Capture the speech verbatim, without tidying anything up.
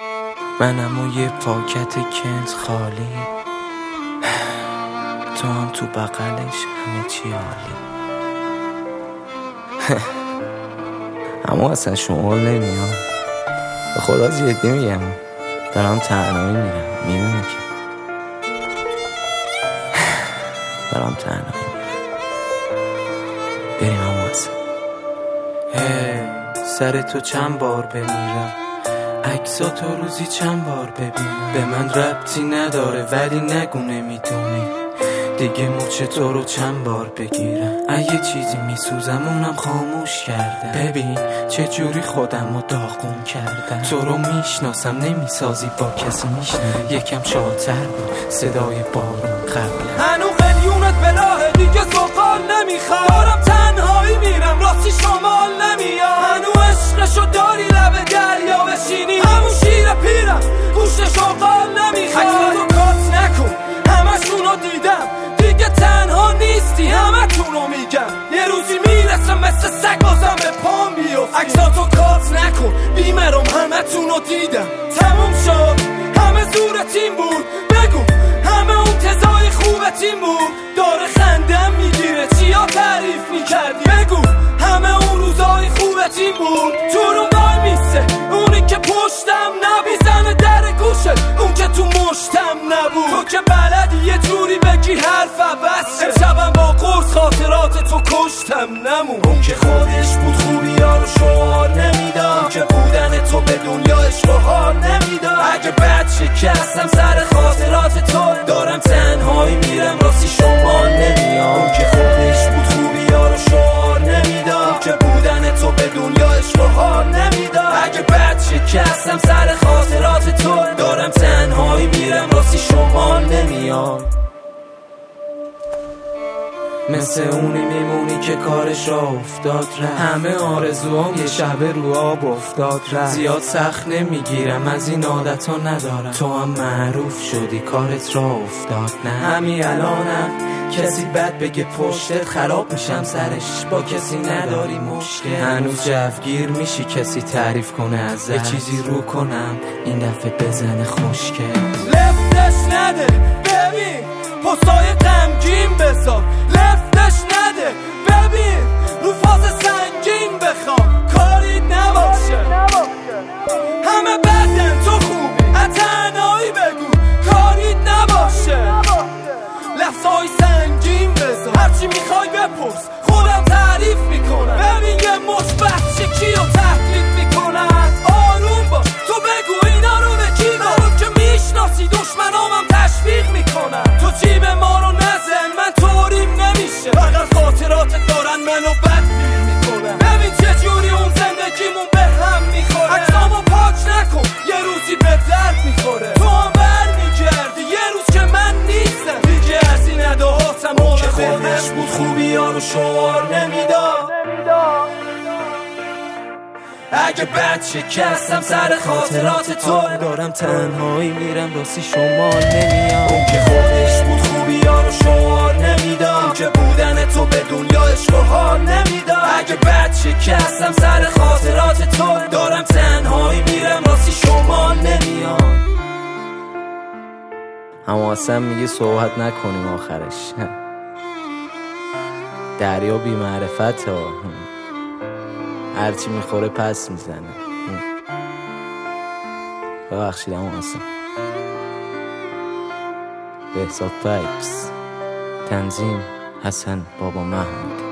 منم و یه پاکت کنز خالی، تو هم تو بغلش همه چی عالی. اما اصلا شما نمیام، به خدا جدی میگم دارم تنهایی میرم، میدونی که دارم تنهایی میرم. بریم اما اصلا هی سر تو چند بار بمیرم، عکسا تو روزی چند بار ببینم. به من ربطی نداره ولی نگو نمیدونی دیگه مچ تو رو چند بار بگیرم. اگه چیزی میسوزم اونم خاموش کردم. ببین چه جوری خودم رو داغون کردم. تو رو میشناسم نمیسازی با کسی میشنم. یکم شادتر بود صدای بارون قبل. هنو قلیونت به راه دیگه سوقال نمیخواد. دارم تنهایی میرم راستی شمال نمیاد. هنو عشقشو داری لب دریا بشینی. همون شیر پیرم گوشت شغال نمیخواد. عکساتو کات نکن همشونو دیدم دیگه تنها نیستی همه تونو میگم. یه روزی میرسم مثل سگ بازم به پام بیفتی. عکساتو کات نکن بیمرم همه تونو دیدم. تموم شد همه زور تیم بود. بگو همه اون تزای خوب تیم بود. داره خندم میگیره چیا تعریف میکردی. بگو همه اون روزای خوب تیم بود. تو رو وای میسه اونی که پشتم نبیزنه در گوشت. اون که تو مشتم نبود. تو که بلدی یه جوری بگی حرف عوض شه. شبم با قرص خاطرات تو کشتم نمون. اون که خودش بود خوبی ها رو شعار نمیداد. اون که بودن تو به دنیا عشق و حال نمیداد. اگه بد شکستم سر خاطرات تو دارم تنهایی میرم راستی شمال نمیاد. اون که خودش بود خوبی ها رو شعار نمیداد. اون که بودن تو به دنیا عشق و حال نمیداد. اگه بد شکستم سر خاطرات تو دارم تنهایی میرم راستی شمال نمیاد. مثل اونی میمونی که کارش را افتاد ره. همه آرزوام یه شب رو آب افتاد ره. زیاد سخت نمیگیرم از این عادت ها ندارم. تو هم معروف شدی کارت را افتاد نه. همین الانم کسی بد بگه پشتت خراب میشم سرش. با کسی نداری مشکل هنوز جوگیر میشی کسی تعریف کنه ازت. یه چیزی رو کنم این دفعه بزنه خوشگل. لفتش نده ببین پستای غمگین بسار. لفتش نده ببین رو فاز سنگین بخوام. کاری نباشه همه بدن تو خوبی اتنایی بگو. کاری نباشه لفظای سنگین بذار. هرچی میخوای بپرس خودم تعریف میکنم. ببین یه مثبت شکی رو تحلیل میکنن. آروم باش تو بگو اینا رو به کی رو که میشناسی. دشمنامم تشویق میکنن. تو جیب ما رو نزن من طوریم نمیشه. فقط خاطراتت دارن منو بد فیل میکنن. ببین چه جوری اون زندگیمون به هم میخوره. عکسامو پاک نکن یه روزی به درد میخوره. تو هم بر میگردی یه روز که من نیستم دیگه. از این اداهاتم اون که خودش بود خوبی ها رو شعار نمیداد. اگه بد شکستم سر خاطرات تو دارم تنهایی میرم راستی شمال نمیاد. اون که خودش بود خوبی ها رو شعار نمیداد. اون که بودن تو به دنیا عشق و حال نمیداد. اگه بد شکستم سر خاطرات تو دارم تنهایی میرم راستی شمال نمیاد. اما اصلا میگه صحبت نکنیم آخرش. دریا بی معرفت ها هرچی میخوره پس میزنه. ببخشید اما اصلا. بهزاد پیکس، تنظیم حسن بابا محمود.